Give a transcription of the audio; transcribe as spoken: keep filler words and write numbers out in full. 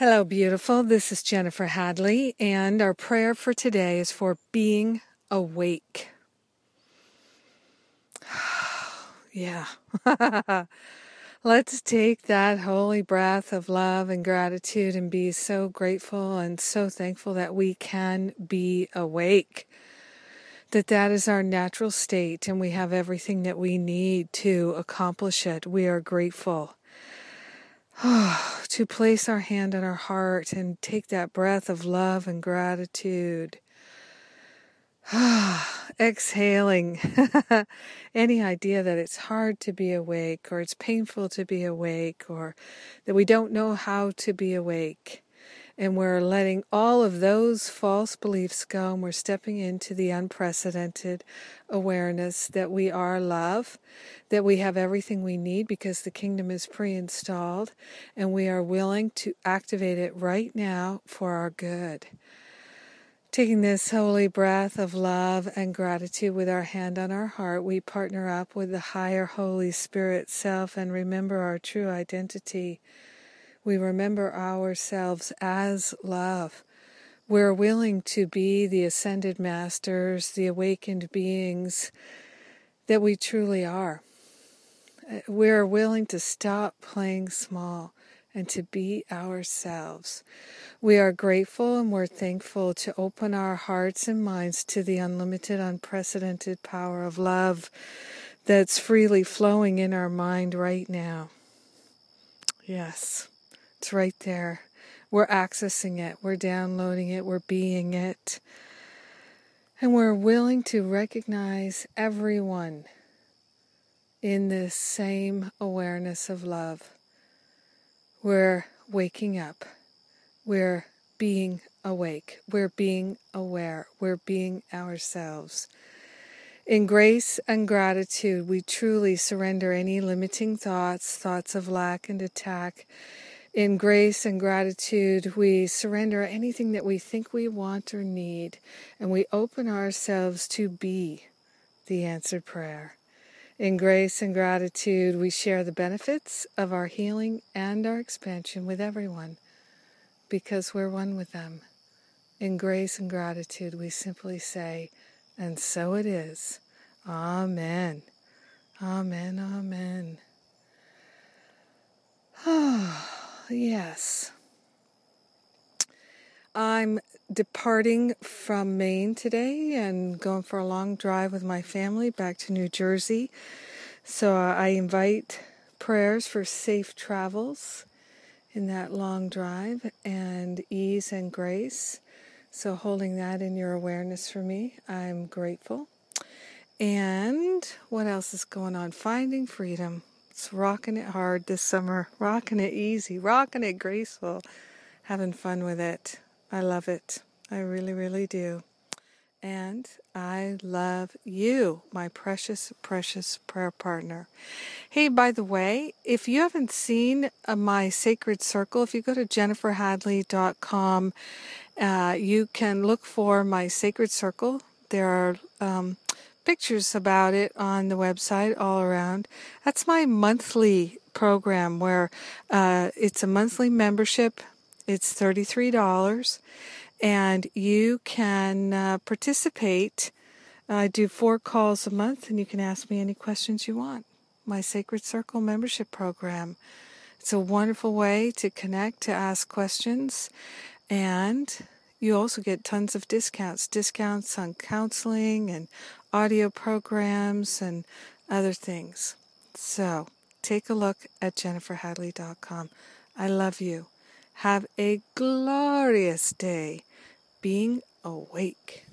Hello, beautiful. This is Jennifer Hadley, and our prayer for today is for being awake. Yeah. Let's take that holy breath of love and gratitude and be so grateful and so thankful that we can be awake. That that is our natural state, and we have everything that we need to accomplish it. We are grateful. To place our hand on our heart and take that breath of love and gratitude. Exhaling any idea that it's hard to be awake, or it's painful to be awake, or that we don't know how to be awake. And we're letting all of those false beliefs go, and we're stepping into the unprecedented awareness that we are love, that we have everything we need because the kingdom is pre-installed, and we are willing to activate it right now for our good. Taking this holy breath of love and gratitude with our hand on our heart, we partner up with the higher Holy Spirit self and remember our true identity. We remember ourselves as love. We're willing to be the ascended masters, the awakened beings that we truly are. We're willing to stop playing small and to be ourselves. We are grateful and we're thankful to open our hearts and minds to the unlimited, unprecedented power of love that's freely flowing in our mind right now. Yes. It's right there. We're accessing it. We're downloading it. We're being it. And we're willing to recognize everyone in this same awareness of love. We're waking up. We're being awake. We're being aware. We're being ourselves. In grace and gratitude, we truly surrender any limiting thoughts, thoughts of lack and attack. In grace and gratitude, we surrender anything that we think we want or need, and we open ourselves to be the answered prayer. In grace and gratitude, we share the benefits of our healing and our expansion with everyone, because we're one with them. In grace and gratitude, we simply say, and so it is. Amen. Amen, amen. Oh. Yes. I'm departing from Maine today and going for a long drive with my family back to New Jersey. So uh, I invite prayers for safe travels in that long drive and ease and grace. So holding that in your awareness for me, I'm grateful. And what else is going on? Finding freedom. It's rocking it hard this summer, rocking it easy, rocking it graceful, having fun with it. I love it. I really, really do. And I love you, my precious, precious prayer partner. Hey, by the way, if you haven't seen uh, my Sacred Circle, if you go to jennifer hadley dot com, uh, you can look for my Sacred Circle. There are um, pictures about it on the website all around. That's my monthly program where uh, it's a monthly membership. It's thirty-three dollars, and you can uh, participate. I do four calls a month, and you can ask me any questions you want. My Sacred Circle membership program. It's a wonderful way to connect, to ask questions, and you also get tons of discounts, discounts on counseling and audio programs and other things. So take a look at jennifer hadley dot com. I love you. Have a glorious day being awake.